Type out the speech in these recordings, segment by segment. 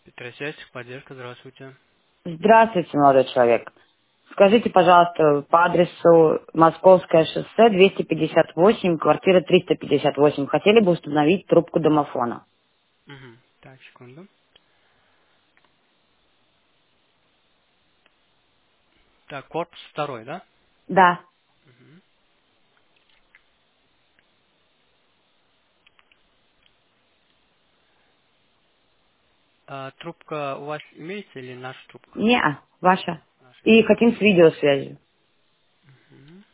Петросясь, поддержка, здравствуйте. Здравствуйте, молодой человек. Скажите, пожалуйста, по адресу Московское шоссе, 258, квартира 358. Хотели бы установить трубку домофона? Угу. Так, секунду. Так, корпус второй, да? Да. Мгм. Трубка у вас имеется или наша трубка? Не, ваша. Наша, И да? хотим с видеосвязью. Мгм.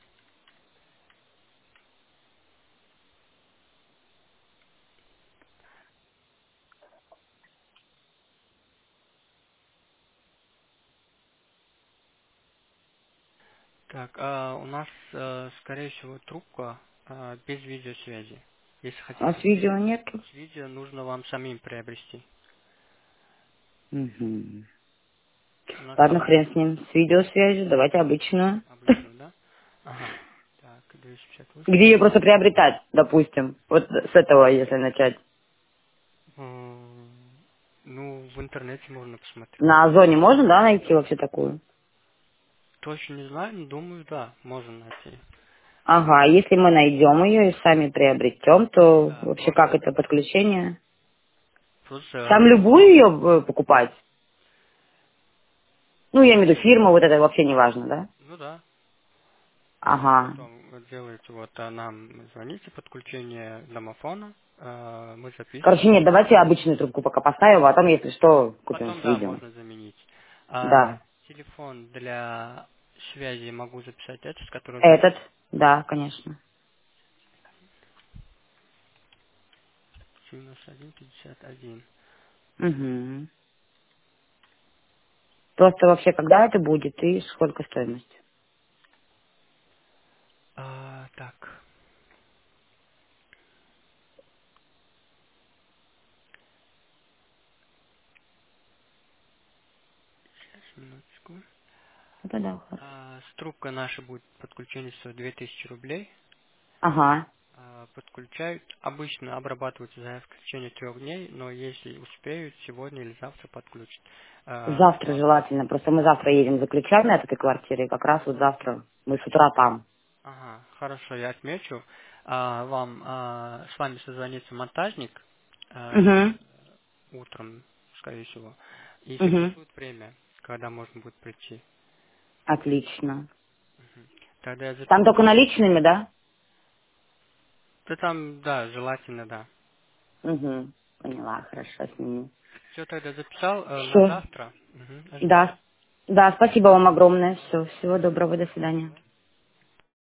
Так, у нас, скорее всего, трубка без видеосвязи. Если А хотите с видео нет? с видео, нужно вам самим приобрести. Мгм. У нас Ладно, там хрен с ним. С видеосвязью. Давайте обычную. обычно, да? Ага. Так, 258. Где ее просто приобретать, допустим. Вот с этого, если начать. Ну, в интернете можно посмотреть. На Озоне можно, да, найти вообще такую? Точно не знаю, но думаю, да, можно найти. Ага, если мы найдем ее и сами приобретем, то Да, вообще как это подключение? Там просто, любую ее покупать? Ну, я имею в виду фирма, вот это вообще не важно, да? ну да, Ага. потом вы делаете, вот нам звоните, подключение домофона, мы Короче, записываем, нет, давайте я обычную трубку пока поставим, а потом, если что, купим потом, с да, видео. можно заменить. Да. Телефон для связи могу записать этот, с которого Этот? звоните. Да, конечно. 9151. Угу. Просто вообще, когда это будет и сколько стоимость? Так, сейчас, минуточку. Это да, хорошо. С трубкой наша будет подключение стоить 2000 рублей. Ага. Подключают. Обычно обрабатываются за исключение 3 дней, но если успеют, сегодня или завтра подключат. Завтра Вам, желательно. Просто мы завтра едем за ключами от этой квартиры, и как раз вот завтра мы с утра там. ага, хорошо, я отмечу. Вам с вами созвонится монтажник Угу. утром, скорее всего, и Угу. согласует время, когда можно будет прийти. Отлично. Тогда я Там записал. только наличными, да? Да там, да, желательно, да. Угу. Поняла, хорошо, сниму. Все, тогда записал на Все. завтра. Мгм, ожидаю. Да. Да, спасибо вам огромное. Все. Всего доброго, до свидания.